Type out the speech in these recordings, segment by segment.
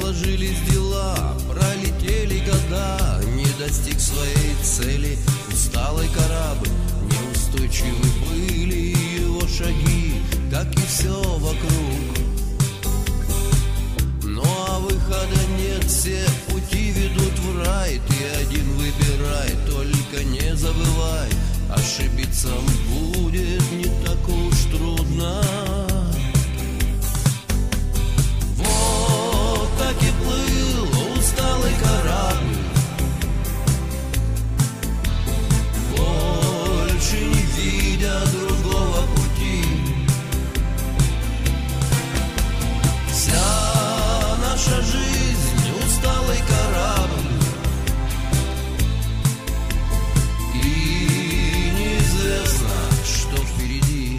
сложились дела, пролетели года, не достиг своей цели. Усталый корабль, неустойчивы были его шаги, как и все вокруг. Ну а выхода нет, все пути ведут в рай. Ты один выбирай, только не забывай, ошибиться будет не так уж трудно. Вот так и плыл усталый корабль, больше не видя другого пути. Вся наша жизнь усталый корабль, и неизвестно, что впереди.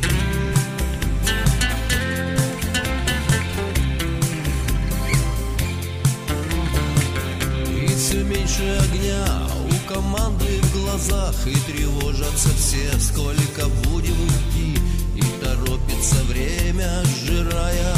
И все меньше огня у команды в глазах, и тревожатся все, сколько будем идти, и торопится время, сжирая